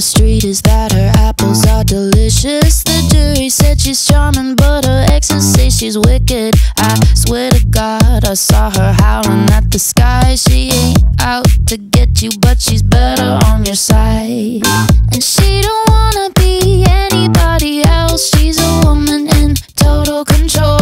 street is that her apples are delicious. The jury said she's charming, but her exes say she's wicked. I swear to God, I saw her howling at the sky. She ain't out to get you, but she's better on your side. And she don't wanna be anybody else. She's a woman in total control.